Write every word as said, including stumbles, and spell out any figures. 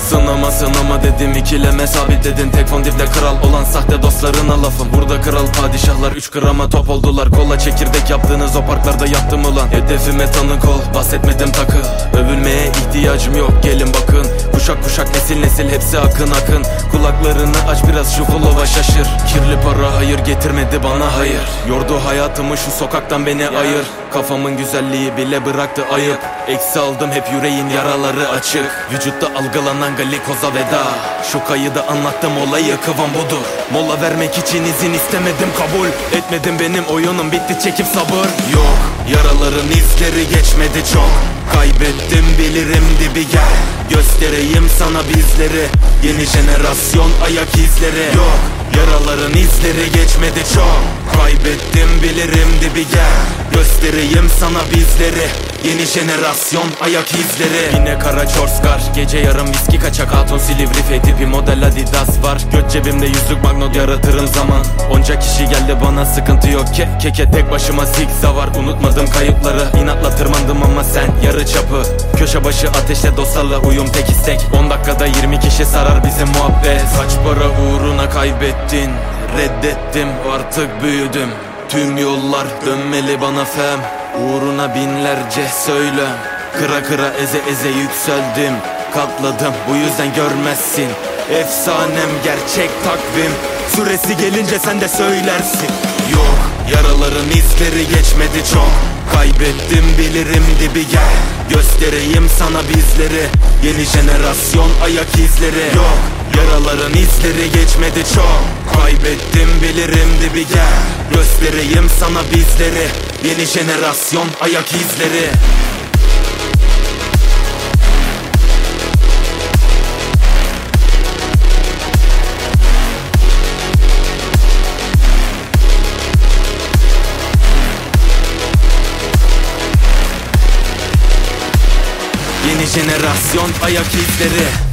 Sınama sınama dedim, ikileme sabitledin. Tek fon dipte kral olan sahte dostlarına lafım. Burada kral padişahlar üç grama top oldular. Kola çekirdek yaptığınız o parklarda yattım ulan. Hedefime tanık ol, bahsetmedim takıl. Övülmeye ihtiyacım yok, gelin bakın. Kuşak kuşak nesil nesil hepsi akın akın. Kulaklarını aç biraz şu flow'a şaşır. Kirli para hayır getirmedi bana hayır. Yordu hayatımı şu sokaktan beni ayır. Kafamın güzelliği bile bıraktı ayıp. Eksi aldım hep yüreğin yaraları açık. Vücutta algılanan glikoza veda. Şu kayıda anlattım olayı, kıvam budur. Mola vermek için izin istemedim, kabul etmedim, benim oyunum bitti, çekip sabır yok. Yaraların izleri geçmedi çok. Kaybettim bilirim dibi, gel göstereyim sana bizleri. Yeni jenerasyon ayak izleri yok. Yaraların izleri geçmedi çok. Kaybettim bilirim dibi, gel göstereyim sana bizleri. Yeni jenerasyon ayak izleri. Yine kara çorskar, gece yarım viski kaçak. Hatun Silivri F tipi model Adidas var. Göt cebimde yüzlük magnot, yaratırım zaman. Onca kişi geldi bana, sıkıntı yok ke keke tek başıma zigza var. Unutmadım kayıpları, inatla tırmandım ama sen yarı çapı. Köşe başı ateşle dostlarla uyum tek istek. On dakikada yirmi kişi sarar bizim muhabbet. Kaç para uğruna kaybettin, reddettim artık büyüdüm. Tüm yollar dönmeli bana fem. Uğruna binlerce söylem. Kıra kıra eze eze yükseldim. Katladım bu yüzden görmezsin. Efsanem gerçek takvim. Süresi gelince sen de söylersin. Yok yaraların izleri geçmedi çok. Kaybettim bilirim dibi, gel göstereyim sana bizleri. Yeni jenerasyon ayak izleri yok. Yaraların izleri geçmedi çok. Kaybettim bilirim dibi, gel göstereyim sana bizleri. Yeni jenerasyon ayak izleri. Yeni jenerasyon ayak izleri.